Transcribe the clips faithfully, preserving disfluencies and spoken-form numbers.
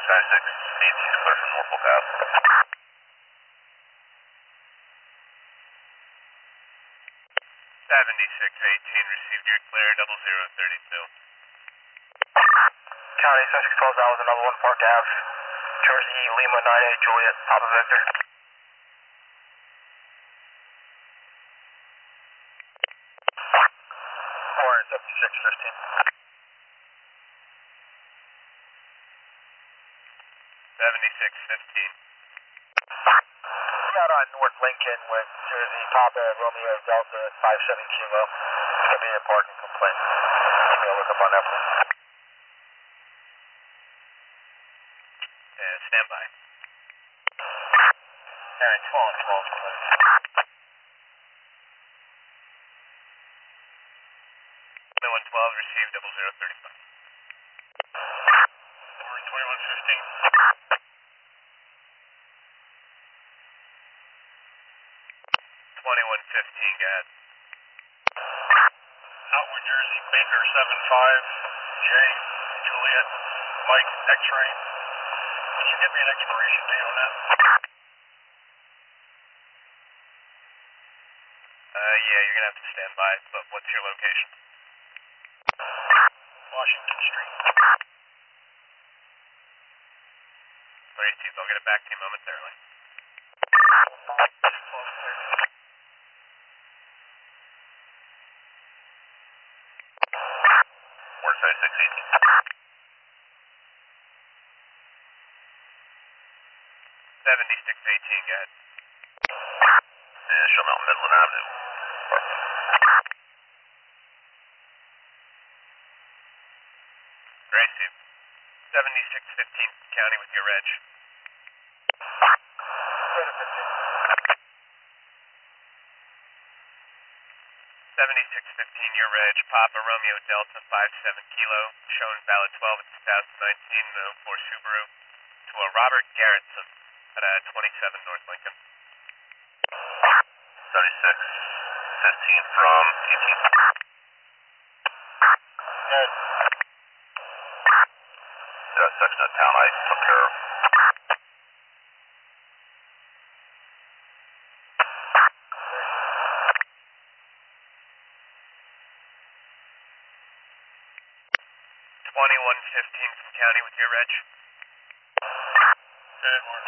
seventy-six eighteen is clear from Norfolk Ave. seventy-six eighteen, received your clear, double zero thirty-two. County seventy-six twelve, that was another one, Park Ave, Jersey, Lima nine eight, Juliet, Papa Victor. four seventy-six fifteen. seventy-six fifteen. Out on North Lincoln with Jersey, Papa, Romeo, Delta, five seven Kilo. It's going to be a parking complaint. I'm going to look up on that one. Uh, stand by. Alright, twelve twelve, please. twenty-one twelve, received, double zero thirty-five. twenty-one fifteen. twenty-one fifteen, go ahead. Outward Jersey, Baker seven five, J, Juliet, Mike, X-ray. Can you give me an expiration date on that? Uh, yeah, you're gonna have to stand by, but what's your location? Washington Street. Alright, Steve, I'll get it back to you momentarily. Warren seventy-six eighteen. seventy-six eighteen, go ahead. Yeah, show me on Midland Avenue. Great, Steve. seventy-six fifteen, county with your reg. seventy-six fifteen, your reg, Papa Romeo Delta five seven Kilo, shown valid twelve at two thousand nineteen, oh four Subaru, to a Robert Garrettson at uh, twenty-seven North Lincoln. seventy-six fifteen from eighteen. Good. That section of town I took care of. twenty-one fifteen from county with your reg. Good one.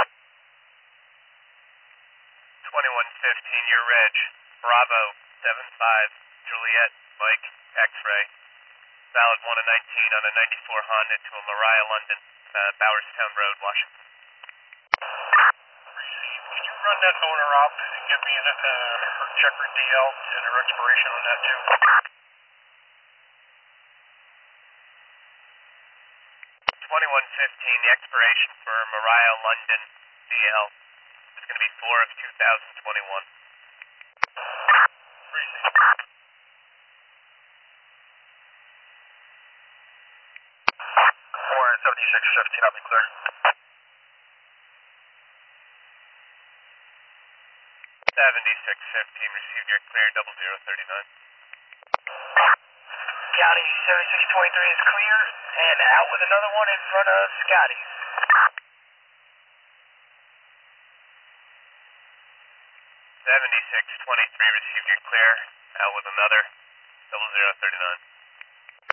twenty-one fifteen, your reg, Bravo seven five, Juliet, Mike, X-ray, valid one of nineteen on a ninety-four Honda to a Mariah London, uh, Bowerstown Road, Washington. Receive. Can you run that owner up and give me an, uh, her check her D L and her expiration on that too? twenty-one fifteen, the expiration for Mariah London D L is going to be four of two thousand twenty-one. Receive. four seventy-six fifteen, I'll be clear. seventy-six fifteen, received your clear, double zero thirty-nine. County seventy-six twenty-three is clear, and out with another one in front of Scotty. seventy-six twenty-three, received your clear, out with another, double zero thirty-nine.